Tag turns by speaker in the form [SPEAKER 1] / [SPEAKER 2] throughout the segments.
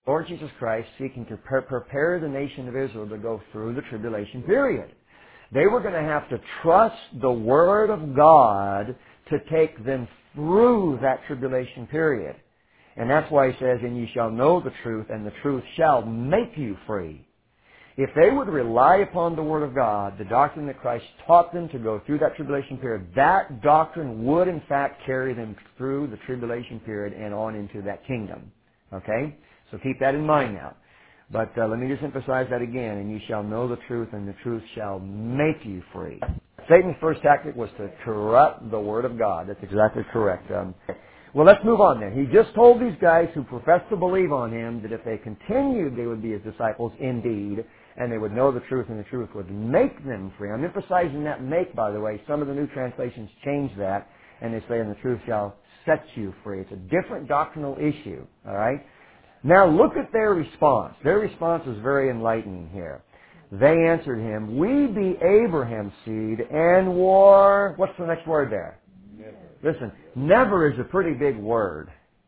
[SPEAKER 1] Lord Jesus Christ seeking to prepare the nation of Israel to go through the tribulation period. They were going to have to trust the Word of God to take them through that tribulation period. And that's why He says, and ye shall know the truth, and the truth shall make you free. If they would rely upon the Word of God, the doctrine that Christ taught them to go through that tribulation period, that doctrine would in fact carry them through the tribulation period and on into that kingdom. Okay? So keep that in mind now. But let me just emphasize that again. And you shall know the truth, and the truth shall make you free. Satan's first tactic was to corrupt the Word of God. That's exactly correct. Well, let's move on then. He just told these guys who professed to believe on Him that if they continued, they would be His disciples indeed, and they would know the truth, and the truth would make them free. I'm emphasizing that make, by the way. Some of the new translations change that, and they say, and the truth shall set you free. It's a different doctrinal issue, all right? Now look at their response. Their response is very enlightening here. They answered Him, we be Abraham's seed, and were... What's the next word there?
[SPEAKER 2] Never.
[SPEAKER 1] Listen, never is a pretty big word.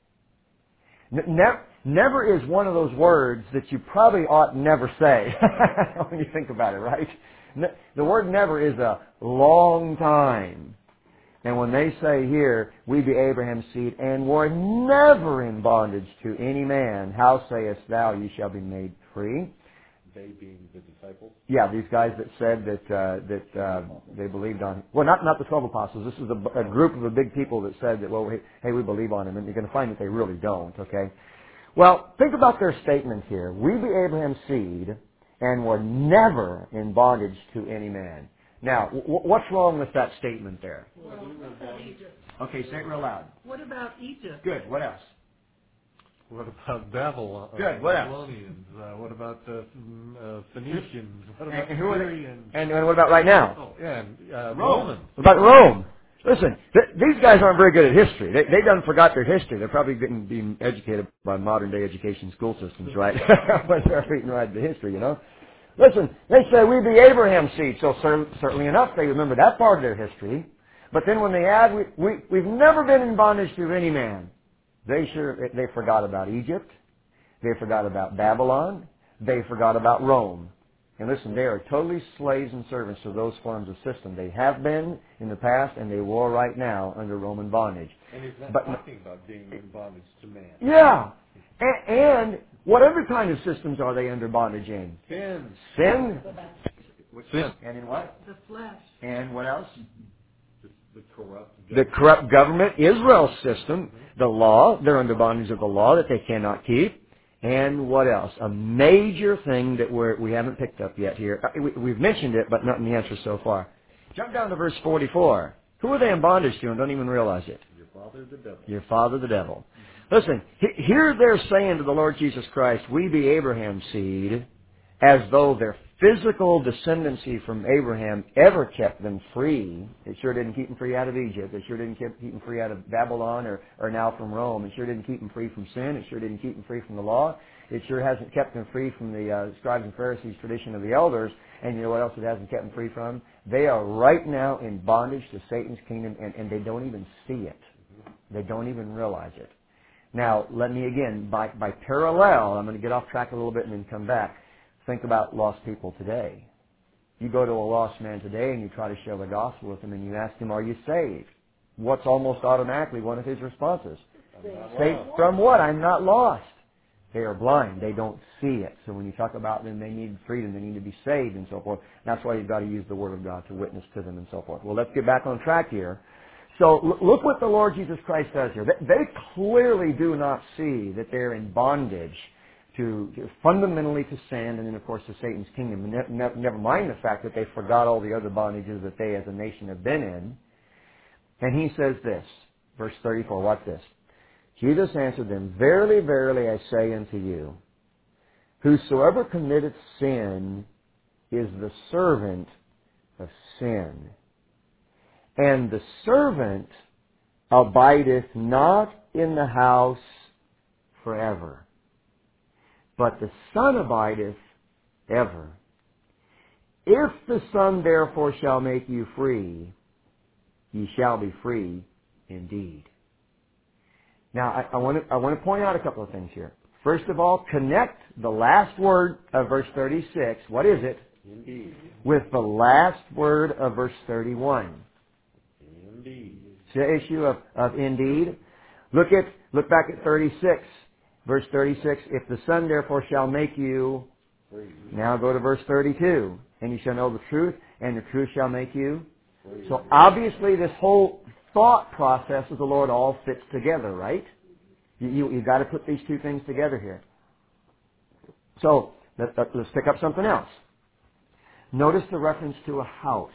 [SPEAKER 1] Never is one of those words that you probably ought never say when you think about it, right? The word never is a long time. And when they say here, we be Abraham's seed, and were never in bondage to any man, how sayest thou, ye shall be made free?
[SPEAKER 2] They being the disciples?
[SPEAKER 1] Yeah, these guys that said that they believed on... Well, not the 12 apostles. This is a group of the big people that said that, well, hey, we believe on Him. And you're going to find that they really don't, okay? Well, think about their statement here. We be Abraham's seed, and were never in bondage to any man. Now, what's wrong with that statement there?
[SPEAKER 3] Well, what about Egypt?
[SPEAKER 1] Okay, say it real loud.
[SPEAKER 3] What about Egypt?
[SPEAKER 1] Good. What else?
[SPEAKER 2] What about Babylon?
[SPEAKER 1] Good. What else?
[SPEAKER 2] Babylonians? What about the Phoenicians? What about
[SPEAKER 1] And who are they?
[SPEAKER 2] Syrians?
[SPEAKER 1] And what about right now?
[SPEAKER 2] Oh, yeah, and
[SPEAKER 1] Rome.
[SPEAKER 2] Romans.
[SPEAKER 1] What about Rome? Listen, these guys aren't very good at history. They done forgot their history. They're probably getting being educated by modern day education school systems, right? When they're reading right the history, you know. Listen, they say we be Abraham's seed, so certainly enough they remember that part of their history. But then when they add, we've never been in bondage to any man, they forgot about Egypt, they forgot about Babylon, they forgot about Rome. And listen, they are totally slaves and servants to those forms of system. They have been in the past, and they will right now under Roman bondage.
[SPEAKER 2] And He's not talking about being in bondage to man.
[SPEAKER 1] Yeah. And what other kind of systems are they under bondage in?
[SPEAKER 2] Sin.
[SPEAKER 1] Sin?
[SPEAKER 2] Sin.
[SPEAKER 1] And in what?
[SPEAKER 3] The flesh.
[SPEAKER 1] And what else?
[SPEAKER 2] The corrupt
[SPEAKER 1] The corrupt government, Israel's system, the law, they're under bondage of the law that they cannot keep. And what else? A major thing that we haven't picked up yet here. We've mentioned it, but not in the answer so far. Jump down to verse 44. Who are they in bondage to and don't even realize it?
[SPEAKER 2] Your father the devil.
[SPEAKER 1] Your father the devil. Listen, here they're saying to the Lord Jesus Christ, we be Abraham's seed, as though their physical descendancy from Abraham ever kept them free. It sure didn't keep them free out of Egypt. It sure didn't keep them free out of Babylon or now from Rome. It sure didn't keep them free from sin. It sure didn't keep them free from the law. It sure hasn't kept them free from the scribes and Pharisees tradition of the elders. And you know what else it hasn't kept them free from? They are right now in bondage to Satan's kingdom, and they don't even see it. They don't even realize it. Now, let me again, by parallel, I'm going to get off track a little bit and then come back. Think about lost people today. You go to a lost man today and you try to share the gospel with him and you ask him, are you saved? What's almost automatically one of his responses? Saved from what? I'm not lost. They are blind. They don't see it. So when you talk about them, they need freedom. They need to be saved and so forth. That's why you've got to use the Word of God to witness to them and so forth. Well, let's get back on track here. So look what the Lord Jesus Christ does here. They clearly do not see that they're in bondage to fundamentally to sin and then, of course, to Satan's kingdom. Never mind the fact that they forgot all the other bondages that they as a nation have been in. And He says this, verse 34, watch this. Jesus answered them, verily, verily, I say unto you, whosoever committeth sin is the servant of sin. And the servant abideth not in the house forever, but the Son abideth ever. If the Son therefore shall make you free, ye shall be free indeed. Now, I want to point out a couple of things here. First of all, connect the last word of verse 36. What is it?
[SPEAKER 2] Indeed.
[SPEAKER 1] With the last word of verse 31.
[SPEAKER 2] Indeed.
[SPEAKER 1] See the issue of indeed? Look back at 36. Verse 36, if the Son therefore shall make you...
[SPEAKER 2] Free.
[SPEAKER 1] Now go to verse 32. And you shall know the truth, and the truth shall make you...
[SPEAKER 2] Free.
[SPEAKER 1] So obviously this whole thought process of the Lord all fits together, right? You've got to put these two things together here. So, let's pick up something else. Notice the reference to a house.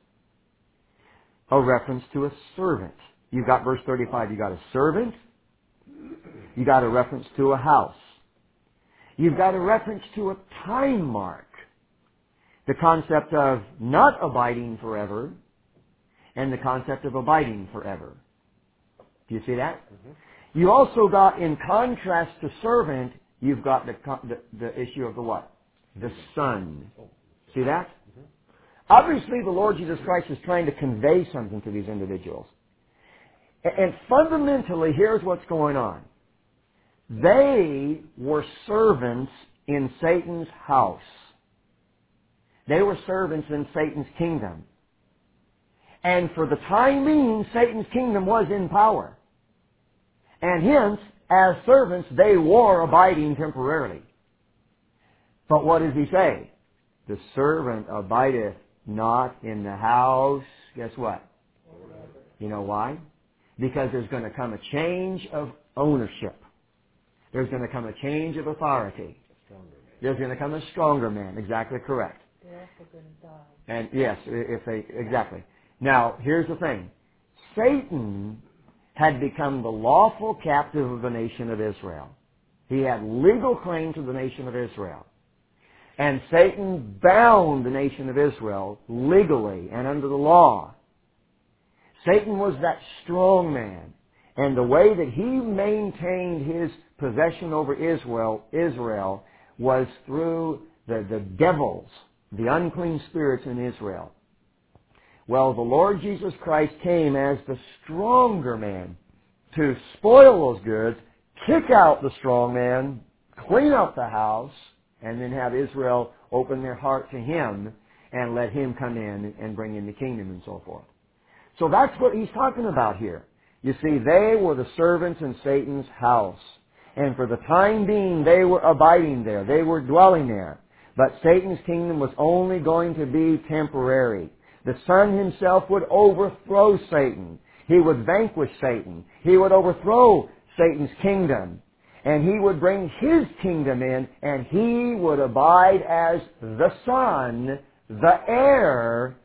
[SPEAKER 1] A reference to a servant. You've got verse 35. You've got a servant. You've got a reference to a house. You've got a reference to a time mark. The concept of not abiding forever and the concept of abiding forever. Do you see that? Mm-hmm. You also got, in contrast to servant, you've got the issue of the what? The Son. See that? Mm-hmm. Obviously, the Lord Jesus Christ is trying to convey something to these individuals. And fundamentally, here's what's going on. They were servants in Satan's house. They were servants in Satan's kingdom. And for the time being, Satan's kingdom was in power. And hence, as servants, they were abiding temporarily. But what does he say? The servant abideth not in the house. Guess what? You know why? Because there's going to come a change of ownership. There's going to come a change of authority. There's going to come a stronger man. Exactly correct.
[SPEAKER 3] They're also going to die.
[SPEAKER 1] And yes, exactly. Now, here's the thing. Satan had become the lawful captive of the nation of Israel. He had legal claim to the nation of Israel. And Satan bound the nation of Israel legally and under the law. Satan was that strong man. And the way that he maintained his possession over Israel was through the devils, the unclean spirits in Israel. Well, the Lord Jesus Christ came as the stronger man to spoil those goods, kick out the strong man, clean up the house, and then have Israel open their heart to him and let him come in and bring in the kingdom and so forth. So that's what he's talking about here. You see, they were the servants in Satan's house. And for the time being, they were abiding there. They were dwelling there. But Satan's kingdom was only going to be temporary. The Son himself would overthrow Satan. He would vanquish Satan. He would overthrow Satan's kingdom. And he would bring his kingdom in, and he would abide as the Son, the heir,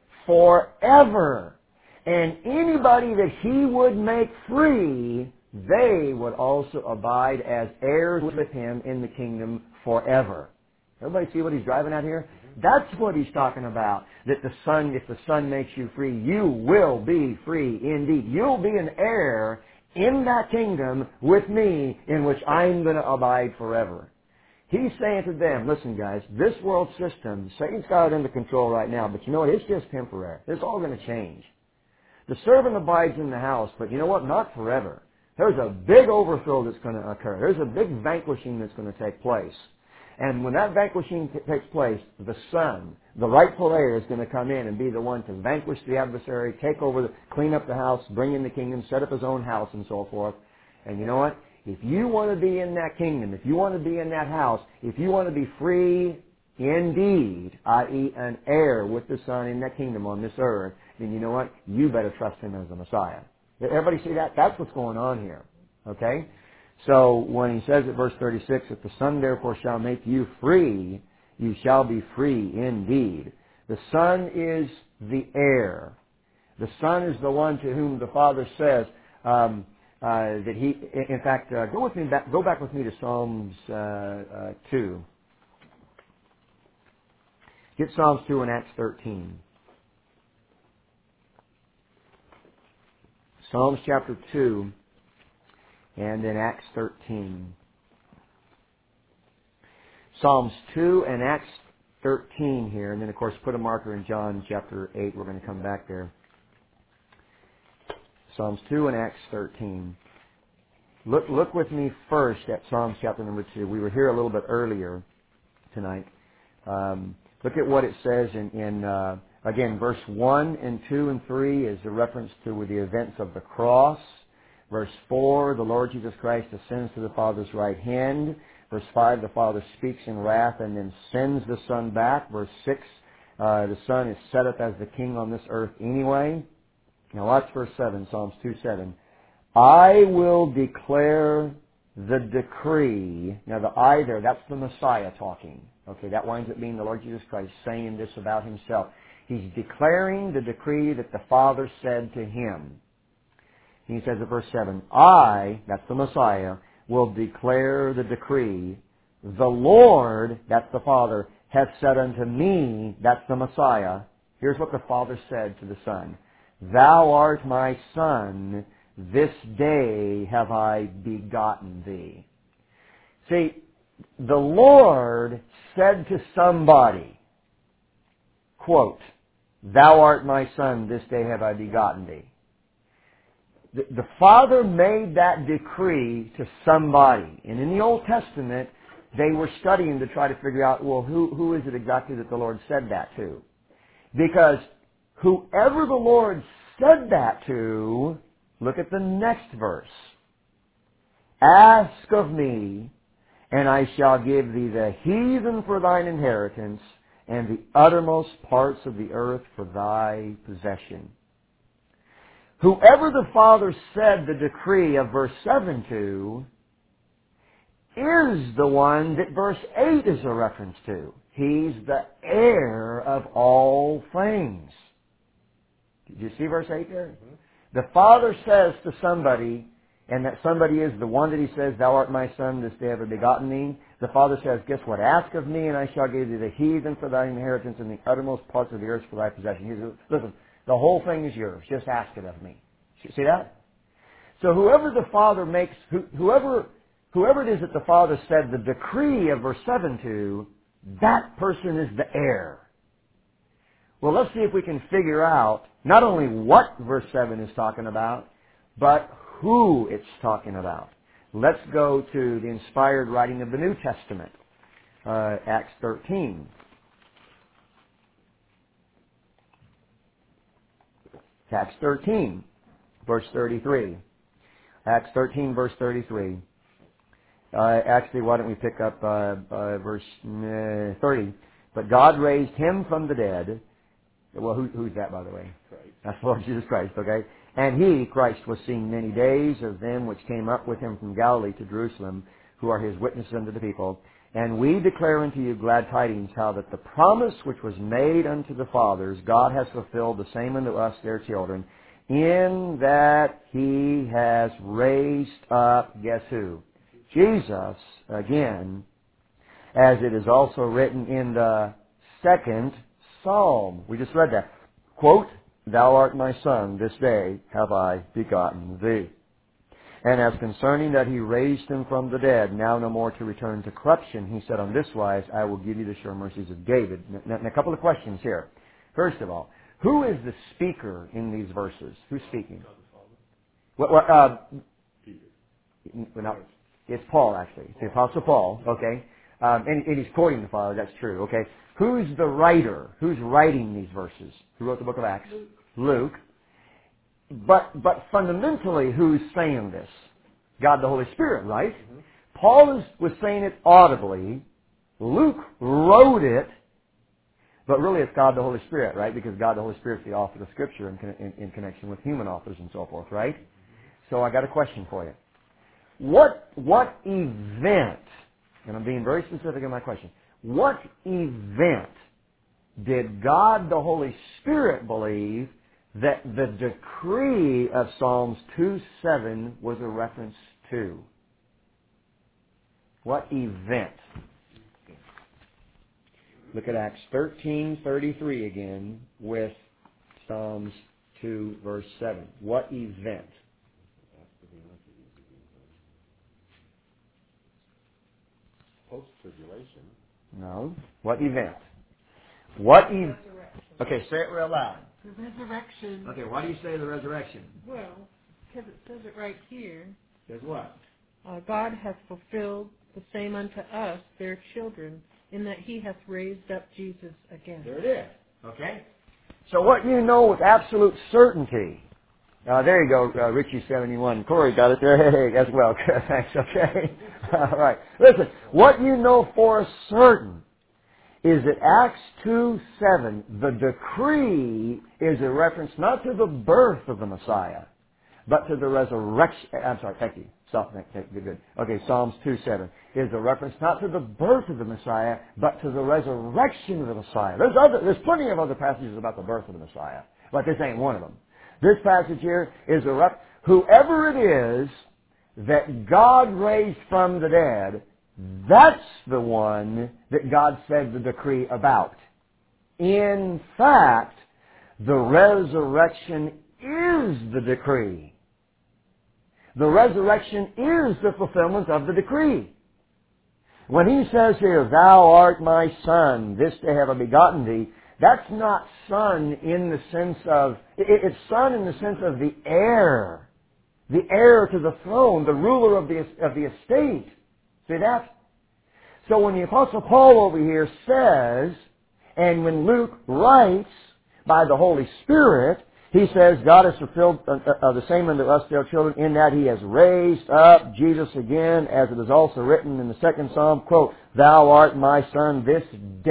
[SPEAKER 1] forever. And anybody that he would make free, they would also abide as heirs with him in the kingdom forever. Everybody see what he's driving at here? That's what he's talking about. That the Son, if the Son makes you free, you will be free indeed. You'll be an heir in that kingdom with me, in which I'm going to abide forever. He's saying to them, listen guys, this world system, Satan's got it under control right now, but you know what? It's just temporary. It's all going to change. The servant abides in the house, but you know what? Not forever. There's a big overthrow that's going to occur. There's a big vanquishing that's going to take place. And when that vanquishing takes place, the Son, the rightful heir, is going to come in and be the one to vanquish the adversary, take over, clean up the house, bring in the kingdom, set up his own house, and so forth. And you know what? If you want to be in that kingdom, if you want to be in that house, if you want to be free indeed, i.e. an heir with the Son in that kingdom on this earth, then you know what? You better trust him as the Messiah. Everybody see that? That's what's going on here. Okay? So when he says at verse 36, if the Son therefore shall make you free, you shall be free indeed. The Son is the heir. The Son is the one to whom the Father says that he, in fact, go back with me to Psalms 2. Get Psalms 2 and Acts 13. Psalms chapter 2 and then Acts 13. Psalms 2 and Acts 13 here, and then of course put a marker in John chapter 8. We're going to come back there. Psalms 2 and Acts 13. Look with me first at Psalms chapter number 2. We were here a little bit earlier tonight. Look at what it says in again, verse 1 and 2 and 3 is a reference to the events of the cross. Verse 4, the Lord Jesus Christ ascends to the Father's right hand. Verse 5, the Father speaks in wrath and then sends the Son back. Verse 6, the Son is set up as the King on this earth anyway. Now watch verse 7, Psalms 2:7. I will declare the decree. Now the I there, that's the Messiah talking. Okay, that winds up being the Lord Jesus Christ saying this about Himself. He's declaring the decree that the Father said to Him. He says in verse 7, I, that's the Messiah, will declare the decree. The Lord, that's the Father, hath said unto me, that's the Messiah. Here's what the Father said to the Son. Thou art my Son, this day have I begotten thee. See, the Lord said to somebody, quote, Thou art my Son, this day have I begotten thee. The Father made that decree to somebody. And in the Old Testament, they were studying to try to figure out, well, who is it exactly that the Lord said that to? Because whoever the Lord said that to, look at the next verse. Ask of me, and I shall give thee the heathen for thine inheritance, and the uttermost parts of the earth for thy possession. Whoever the Father said the decree of verse 7 to is the one that verse 8 is a reference to. He's the heir of all things. Did you see verse 8 there? Mm-hmm. The Father says to somebody, and that somebody is the one that He says, Thou art my Son, this day have I begotten thee. The Father says, guess what? Ask of me, and I shall give thee the heathen for thy inheritance, and the uttermost parts of the earth for thy possession. He says, listen, the whole thing is yours. Just ask it of me. See that? So whoever the Father makes, whoever it is that the Father said the decree of verse 7 to, that person is the heir. Well, let's see if we can figure out not only what verse 7 is talking about, but who it's talking about. Let's go to the inspired writing of the New Testament, Acts 13. Acts 13, verse 33. Acts 13, verse 33. Actually, why don't we pick up verse 30. But God raised Him from the dead. Well, who's that, by the way? Christ. That's the Lord Jesus Christ, okay? And He, Christ, was seen many days of them which came up with Him from Galilee to Jerusalem, who are His witnesses unto the people. And we declare unto you glad tidings, how that the promise which was made unto the fathers, God has fulfilled the same unto us, their children, in that He has raised up, guess who? Jesus, again, as it is also written in the second Psalm. We just read that. Quote, Thou art my Son, this day have I begotten thee. And as concerning that He raised Him from the dead, now no more to return to corruption, He said on this wise, I will give you the sure mercies of David. Now, a couple of questions here. First of all, who is the speaker in these verses? Who's speaking? It's Paul, actually. It's the Apostle Paul, okay? And he's quoting the Father, that's true, okay? Who's the writer? Who's writing these verses? Who wrote the book of Acts? Luke. But fundamentally, who's saying this? God the Holy Spirit, right? Mm-hmm. Paul was saying it audibly. Luke wrote it. But really it's God the Holy Spirit, right? Because God the Holy Spirit is the author of Scripture in connection with human authors and so forth, right? So I got a question for you. What event, and I'm being very specific in my question, what event did God the Holy Spirit believe that the decree of Psalms 2:7 was a reference to? What event? Look at Acts 13:33 again with Psalms 2 verse 7. What event?
[SPEAKER 2] Post-tribulation.
[SPEAKER 1] No. What event? Okay, say it real loud.
[SPEAKER 3] The resurrection.
[SPEAKER 1] Okay, why do you say the resurrection?
[SPEAKER 3] Well, because it says it right here.
[SPEAKER 1] Says what?
[SPEAKER 3] God hath fulfilled the same unto us, their children, in that He hath raised up Jesus again.
[SPEAKER 1] There it is. Okay? So what you know with absolute certainty. There you go, Richie 71. Corey got it there. Hey, as well. Thanks, okay? All right. Listen, what you know for certain is that Acts 2:7, the decree is a reference not to the birth of the Messiah, but to the resurrection. I'm sorry, thank you. Good. Okay, Psalms 2:7 is a reference not to the birth of the Messiah, but to the resurrection of the Messiah. There's plenty of other passages about the birth of the Messiah, but this ain't one of them. This passage here is whoever it is that God raised from the dead, that's the one that God said the decree about. In fact, the resurrection is the decree. The resurrection is the fulfillment of the decree. When he says here, "Thou art my son, this day have I begotten thee," that's not son in the sense of, it's son in the sense of the heir to the throne, the ruler of the estate. See that? So when the Apostle Paul over here says, and when Luke writes by the Holy Spirit, he says, God has fulfilled the same unto us, their children, in that He has raised up Jesus again, as it is also written in the second Psalm, quote, "Thou art my son, this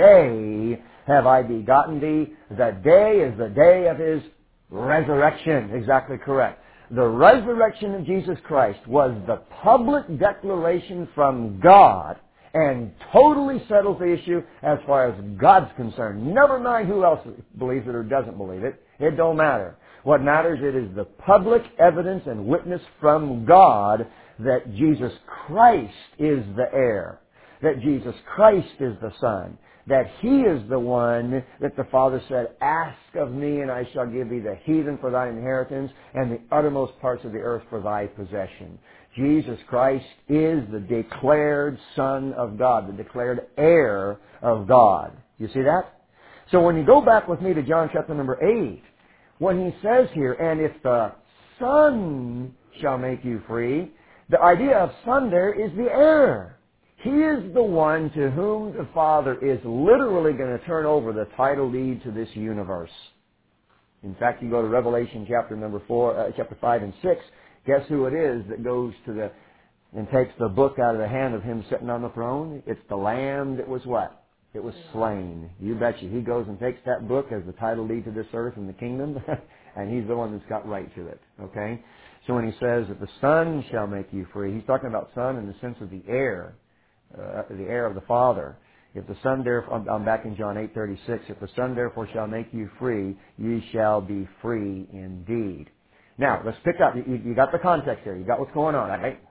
[SPEAKER 1] day have I begotten thee." The day is the day of His resurrection. Exactly correct. The resurrection of Jesus Christ was the public declaration from God and totally settles the issue as far as God's concerned. Never mind who else believes it or doesn't believe it. It don't matter. What matters, it is the public evidence and witness from God that Jesus Christ is the heir, that Jesus Christ is the Son, that He is the one that the Father said, "Ask of me, and I shall give thee the heathen for thine inheritance, and the uttermost parts of the earth for thy possession." Jesus Christ is the declared Son of God, the declared heir of God. You see that? So when you go back with me to John chapter number 8, when he says here, "And if the Son shall make you free," the idea of Son there is the heir. He is the one to whom the Father is literally going to turn over the title deed to this universe. In fact, you go to Revelation chapter number 5 and 6, guess who it is that goes to and takes the book out of the hand of Him sitting on the throne? It's the Lamb that was what? It was slain. You betcha. He goes and takes that book as the title deed to this earth and the kingdom, and He's the one that's got right to it. Okay? So when He says that the Son shall make you free, He's talking about Son in the sense of the heir of the Father. If the Son therefore, I'm back in John 8:36, "If the Son therefore shall make you free, ye shall be free indeed." Now, let's pick up. You got the context here. You got what's going on, right?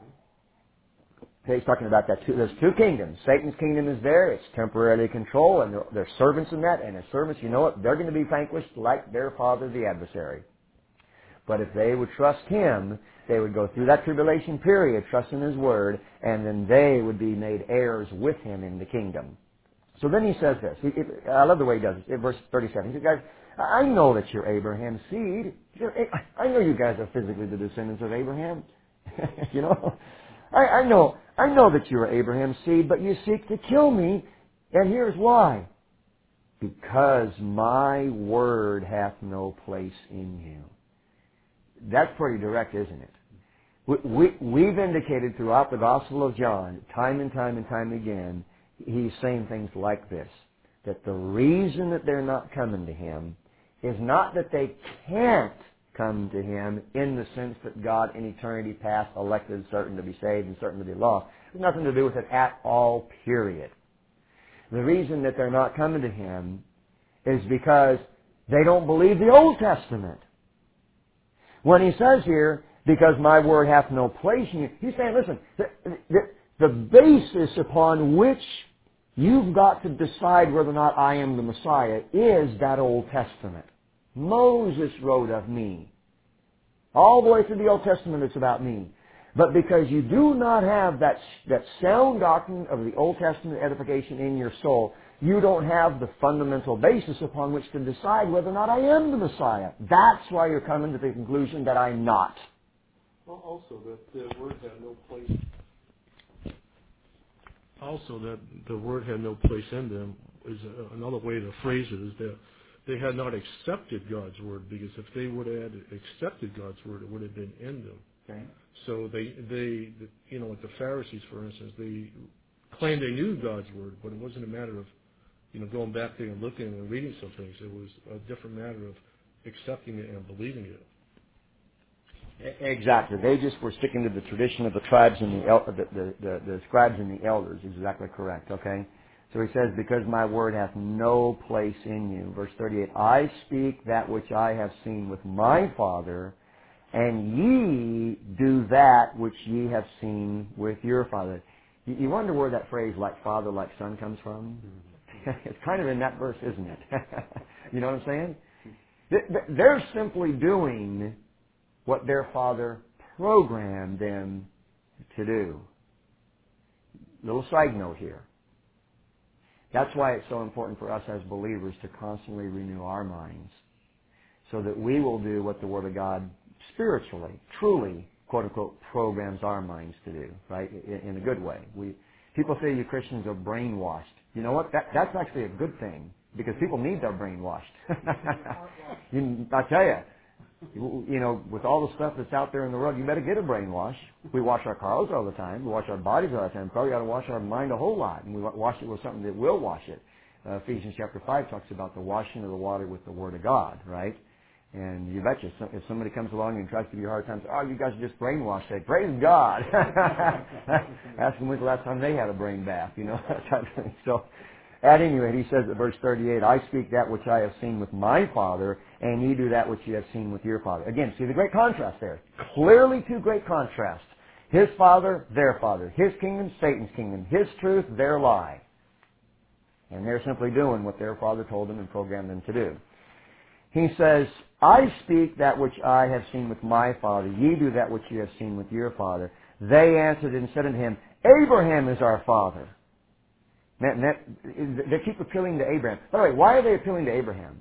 [SPEAKER 1] He's talking about that. There's two kingdoms. Satan's kingdom is there. It's temporarily control, and they're servants in that. And as servants, you know what? They're going to be vanquished like their father, the adversary. But if they would trust Him, they would go through that tribulation period, trust in His Word, and then they would be made heirs with Him in the kingdom. So then he says this. I love the way he does it. In verse 37, he says, "Guys, I know that you're Abraham's seed. I know you guys are physically the descendants of Abraham. You know, I know that you are Abraham's seed, but you seek to kill me, and here's why. Because my word hath no place in you." That's pretty direct, isn't it? We've indicated throughout the Gospel of John, time and time and time again, he's saying things like this, that the reason that they're not coming to Him is not that they can't come to Him in the sense that God in eternity past elected certain to be saved and certain to be lost. It has nothing to do with it at all, period. The reason that they're not coming to Him is because they don't believe the Old Testament. When he says here, "Because my word hath no place in you," he's saying, listen, the basis upon which you've got to decide whether or not I am the Messiah is that Old Testament. Moses wrote of me. All the way through the Old Testament it's about me. But because you do not have that sound doctrine of the Old Testament edification in your soul, you don't have the fundamental basis upon which to decide whether or not I am the Messiah. That's why you're coming to the conclusion that I'm not.
[SPEAKER 2] Well, also that the word had no place also that the word had no place in them is another way to phrase it is that they had not accepted God's word, because if they would have accepted God's word, it would have been in them.
[SPEAKER 1] Okay.
[SPEAKER 2] So they like the Pharisees, for instance, they claimed they knew God's word, but it wasn't a matter of going back there and looking and reading some things. It was a different matter of accepting it and believing it.
[SPEAKER 1] Exactly. They just were sticking to the tradition of the tribes and the scribes and the elders. Exactly correct. Okay. So he says, because my word hath no place in you. Verse 38, I speak that which I have seen with my Father, and ye do that which ye have seen with your father. You wonder where that phrase, like father, like son, comes from? It's kind of in that verse, isn't it? You know what I'm saying? They're simply doing what their father programmed them to do. Little side note here. That's why it's so important for us as believers to constantly renew our minds, so that we will do what the Word of God spiritually, truly, quote unquote, programs our minds to do, right? In a good way. People say you Christians are brainwashed. You know what? That's actually a good thing, because people need their brainwashed. I tell you, with all the stuff that's out there in the world, you better get a brainwash. We wash our cars all the time. We wash our bodies all the time. Probably got to wash our mind a whole lot, and we wash it with something that will wash it. Ephesians chapter 5 talks about the washing of the water with the Word of God, right? And you betcha, if somebody comes along and tries to give you a hard time, say, oh, you guys are just brainwashed, say, praise God. Ask them when's the last time they had a brain bath, that type of thing. So, at any rate, he says at verse 38, I speak that which I have seen with my Father, and ye do that which ye have seen with your father. Again, see the great contrast there. Clearly two great contrasts. His father, their father. His kingdom, Satan's kingdom. His truth, their lie. And they're simply doing what their father told them and programmed them to do. He says, I speak that which I have seen with my father. Ye do that which ye have seen with your father. They answered and said unto him, Abraham is our father. They keep appealing to Abraham. By the way, why are they appealing to Abraham?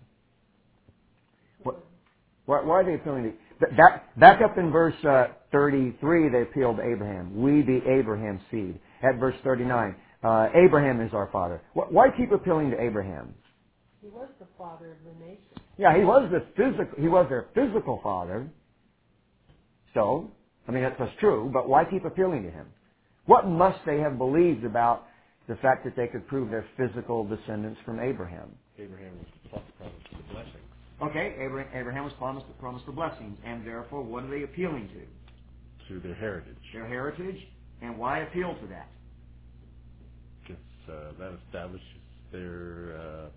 [SPEAKER 1] Why are they appealing to... Back up in verse 33, they appealed to Abraham. We be Abraham's seed. At verse 39, Abraham is our father. Why keep appealing to Abraham?
[SPEAKER 3] He was the father of the nation.
[SPEAKER 1] Yeah, he was their physical father. So, that's true, but why keep appealing to him? What must they have believed about the fact that they could prove their physical descendants from Abraham?
[SPEAKER 2] Abraham was promised the blessing.
[SPEAKER 1] Okay, Abraham was promised the blessings, and therefore, what are they appealing to?
[SPEAKER 2] To their heritage.
[SPEAKER 1] Their heritage, and why appeal to that?
[SPEAKER 2] Because that establishes their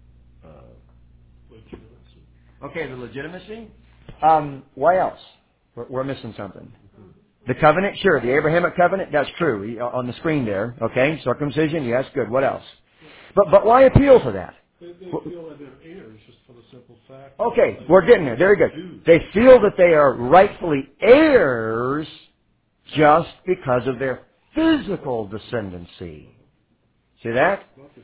[SPEAKER 2] legitimacy.
[SPEAKER 1] Okay, the legitimacy. Why else? We're missing something. The covenant, sure. The Abrahamic covenant, that's true. On the screen there, okay. Circumcision, yes, good. What else? But why appeal to that?
[SPEAKER 2] They feel that they're heirs just for the simple fact.
[SPEAKER 1] Okay, we're getting there. Very good. They feel that they are rightfully heirs just because of their physical descendancy. See that?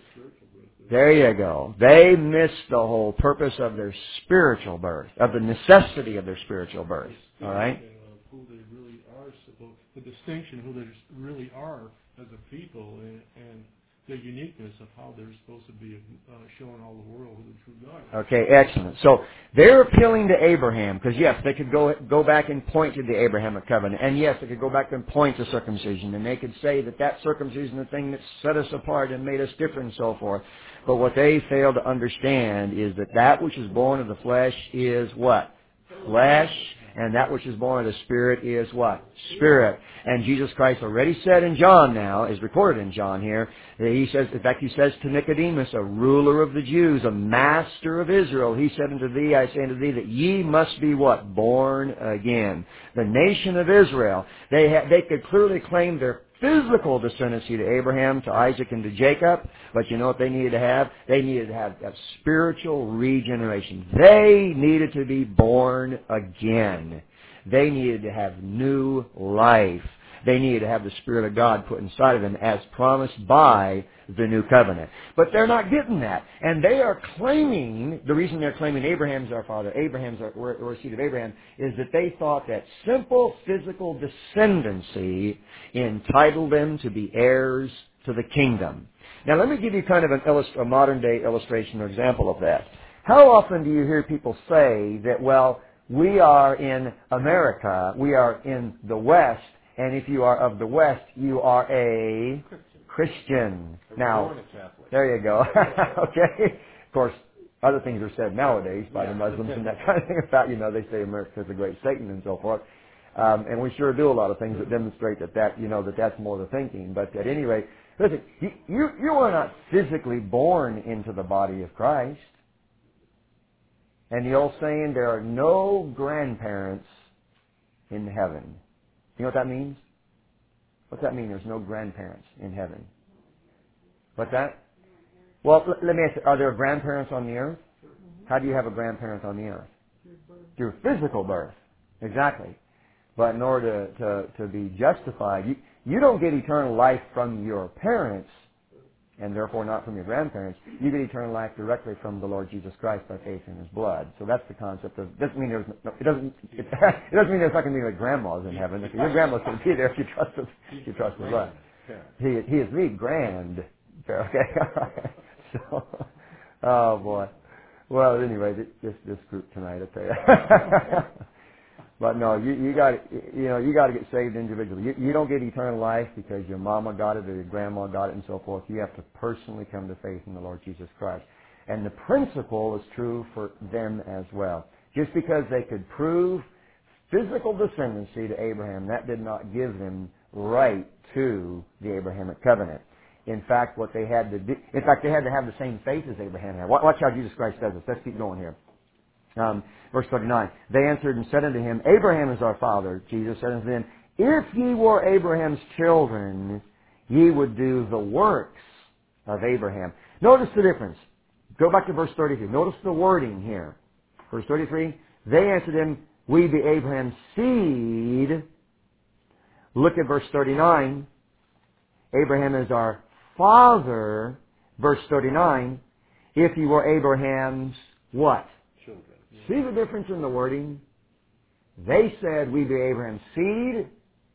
[SPEAKER 1] There you go. They miss the whole purpose of their spiritual birth, of the necessity of their spiritual birth. All right?
[SPEAKER 2] Who they really are, the distinction who they really are as a people, and the uniqueness of how they're supposed to be showing all the world who the true God is.
[SPEAKER 1] Okay, excellent. So they're appealing to Abraham because yes, they could go back and point to the Abrahamic covenant, and yes, they could go back and point to circumcision, and they could say that circumcision is the thing that set us apart and made us different and so forth. But what they fail to understand is that which is born of the flesh is what? Flesh. And that which is born of the Spirit is what? Spirit. And Jesus Christ already said in John now, is recorded in John here, that he says, in fact he says to Nicodemus, a ruler of the Jews, a master of Israel, he said unto thee, I say unto thee, that ye must be what? Born again. The nation of Israel, they could clearly claim their physical descendancy to Abraham, to Isaac, and to Jacob. But you know what they needed to have? They needed to have that spiritual regeneration. They needed to be born again. They needed to have new life. They needed to have the Spirit of God put inside of them as promised by the new covenant. But they're not getting that. And they are claiming, the reason they're claiming Abraham's our father, we're a seed of Abraham, is that they thought that simple physical descendancy entitled them to be heirs to the kingdom. Now let me give you kind of a modern day illustration or example of that. How often do you hear people say that, well, we are in America, we are in the West, and if you are of the West, you are a Christian. Now, there you go. Okay. Of course, other things are said nowadays by the Muslims and that kind of thing about, they say America is a great Satan and so forth. And we sure do a lot of things that demonstrate that's more the thinking. But at any rate, listen, you are not physically born into the body of Christ. And the old saying, there are no grandparents in heaven. You know what that means? What's that mean, there's no grandparents in heaven? What's that? Well, let me ask you, are there grandparents on the earth? How do you have a grandparent on the earth? Through physical birth. Exactly. But in order to be justified, you don't get eternal life from your parents, and therefore not from your grandparents. You get eternal life directly from the Lord Jesus Christ by faith in His blood. So that's the concept of. It doesn't mean it doesn't mean there's not going to be like grandmas in heaven. Your grandma's going to be there if you trust the blood. He is the grand. Okay. So, oh boy. Well, anyway, this group tonight, I tell you. But no, you got to get saved individually. You don't get eternal life because your mama got it or your grandma got it and so forth. You have to personally come to faith in the Lord Jesus Christ. And the principle is true for them as well. Just because they could prove physical descendancy to Abraham, that did not give them right to the Abrahamic covenant. In fact, they had to have the same faith as Abraham had. Watch how Jesus Christ does this. Let's keep going here. Verse 39, they answered and said unto him, Abraham is our father. Jesus said unto them, if ye were Abraham's children, ye would do the works of Abraham. Notice the difference. Go back to verse 33. Notice the wording here. Verse 33, they answered him, we be Abraham's seed. Look at verse 39. Abraham is our father. Verse 39, if ye were Abraham's what? See the difference in the wording? They said, we be Abraham's seed.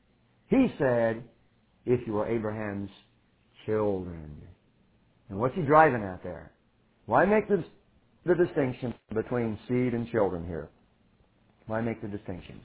[SPEAKER 1] He said, if you were Abraham's children. And what's he driving at there? Why make the distinction between seed and children here? Why make the distinction?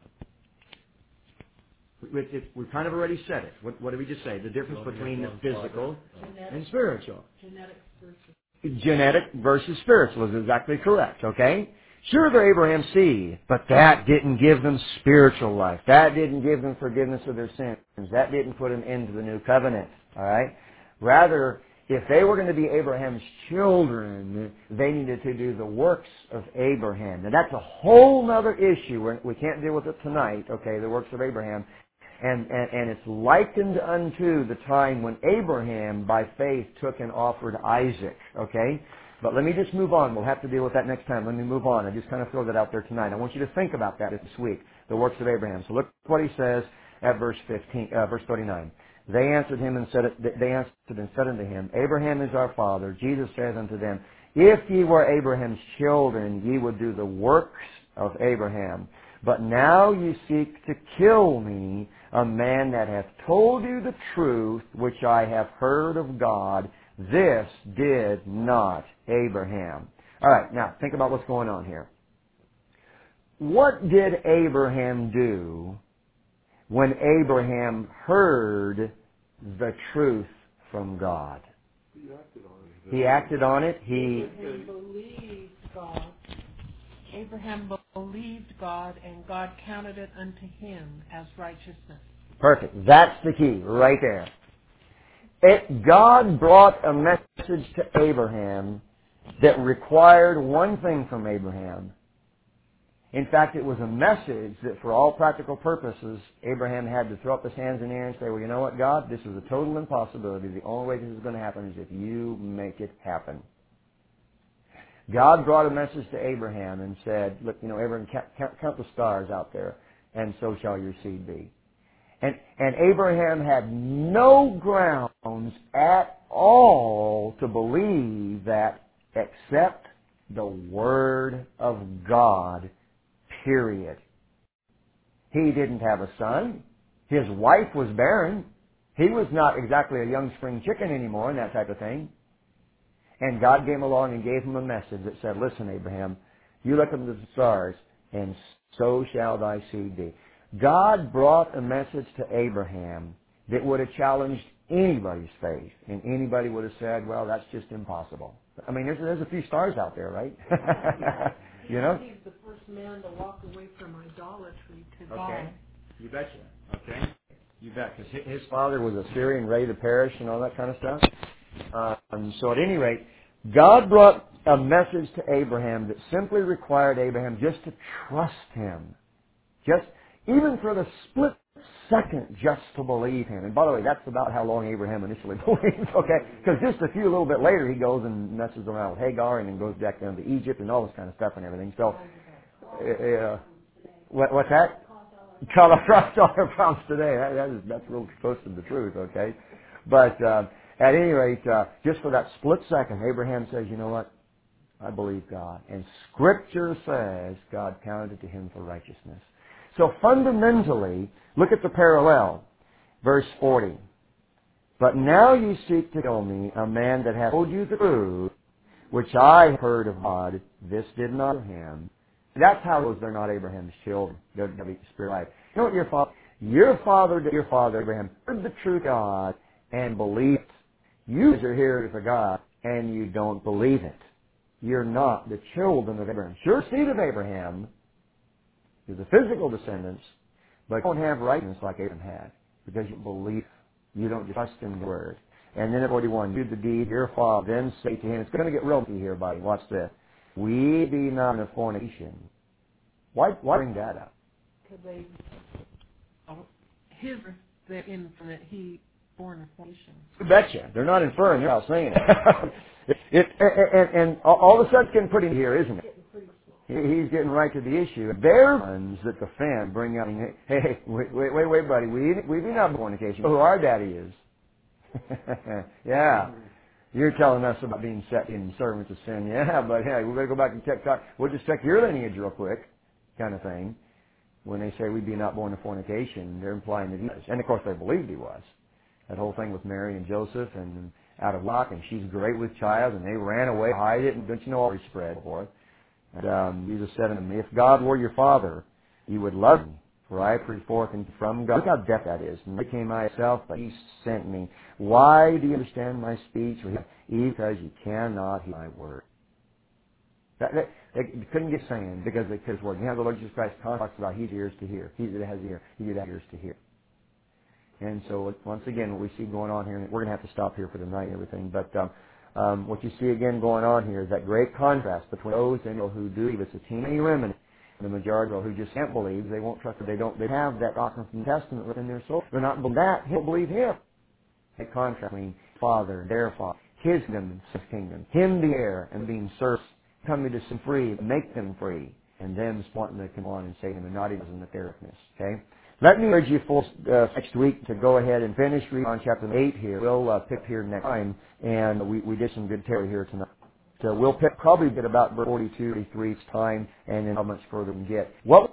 [SPEAKER 1] We kind of already said it. What did we just say? The difference between the physical and spiritual. Genetic versus spiritual is exactly correct, okay? Sure, they're Abraham's seed, but that didn't give them spiritual life. That didn't give them forgiveness of their sins. That didn't put them into the new covenant, all right? Rather, if they were going to be Abraham's children, they needed to do the works of Abraham. Now, that's a whole other issue. We can't deal with it tonight, okay, the works of Abraham. And it's likened unto the time when Abraham, by faith, took and offered Isaac, okay? But let me just move on. We'll have to deal with that next time. Let me move on. I just kind of throw that out there tonight. I want you to think about that this week, the works of Abraham. So look what he says at verse 39. They answered and said unto him, Abraham is our father. Jesus says unto them, if ye were Abraham's children, ye would do the works of Abraham. But now ye seek to kill me, a man that hath told you the truth, which I have heard of God. This did not Abraham. All right, now think about what's going on here. What did Abraham do when Abraham heard the truth from God? He acted on it. He
[SPEAKER 3] believed God. Abraham believed God, and God counted it unto him as righteousness.
[SPEAKER 1] Perfect. That's the key right there. God brought a message to Abraham that required one thing from Abraham. In fact, it was a message that for all practical purposes, Abraham had to throw up his hands in the air and say, well, you know what, God, this is a total impossibility. The only way this is going to happen is if you make it happen. God brought a message to Abraham and said, look, Abraham, count the stars out there, and so shall your seed be. And Abraham had no grounds at all to believe that except the Word of God, period. He didn't have a son. His wife was barren. He was not exactly a young spring chicken anymore and that type of thing. And God came along and gave him a message that said, listen, Abraham, you look up to the stars, and so shall thy seed be. God brought a message to Abraham that would have challenged anybody's faith. And anybody would have said, well, that's just impossible. I mean, there's a few stars out there, right? You know?
[SPEAKER 3] He's the first man to walk away from idolatry to God.
[SPEAKER 1] Okay. You betcha. Okay. You bet. Because his father was a Syrian ready to perish and all that kind of stuff. So at any rate, God brought a message to Abraham that simply required Abraham just to trust him. Just, even for the split second, just to believe him. And by the way, that's about how long Abraham initially believed, okay? Because just a few little bit later, he goes and messes around with Hagar and then goes back down to Egypt and all this kind of stuff and everything. So, what's that? Call across all our problems today. That's real close to the truth, okay? But at any rate, just for that split second, Abraham says, you know what? I believe God. And Scripture says God counted it to him for righteousness. So fundamentally, look at the parallel. Verse 40. But now you seek to kill me, a man that hath told you the truth, which I heard of God. This did not him. That's how those are not Abraham's children. They're the spirit life. You know what your father Abraham heard the truth of God and believed it. You are here for God and you don't believe it. You're not the children of Abraham. Sure seed of Abraham is the physical descendants, but you don't have rightness like Abraham had because you believe. You don't trust in the word. And then at 41, do the deed, your father then say to him, it's going to get real here, buddy. Watch this. We be not in a fornication. Why bring that up?
[SPEAKER 3] Because they're infinite, he born a fornication.
[SPEAKER 1] You betcha. They're not inferring, they're not saying it. And all of a sudden it's getting pretty here, isn't it? He's getting right to the issue. They're ones that the fan bring up. Hey, wait, buddy. We be not in fornication. Who our daddy is. Yeah. You're telling us about being set in servants of sin. Yeah, but hey, we better go back and check. We'll just check your lineage real quick, kind of thing. When they say we be not born of fornication, they're implying that he was. And of course they believed he was. That whole thing with Mary and Joseph and out of luck, and she's great with child, and they ran away, hide it, and don't you know all he spread for it. And Jesus said unto me, if God were your father, you would love me, for I preached forth from God. Look how deaf that is. And I came myself, but he sent me. Why do you understand my speech? Because you cannot hear my word. They couldn't get saying because they could his word. You have the Lord Jesus Christ talks about he has ears to hear. He that has ear, he that has ears to hear. And so once again, what we see going on here, and we're going to have to stop here for the night and everything, but what you see again going on here is that great contrast between those who do believe. It's a teeny remnant, and the majority who just can't believe. They won't trust it. They have that doctrine from the Testament within their soul. They're not believing that. He'll believe him. A contrast between Father, their Father, his kingdom, his kingdom, him the heir, and being served, coming to set free, make them free, and them wanting to come on and say them, and not even in the darkness. Okay. Let me urge you for next week to go ahead and finish reading on chapter 8 here. We'll pick here next time, and we did some good territory here tonight. So we'll pick probably get about 42, 43 time, and then how much further we can get. What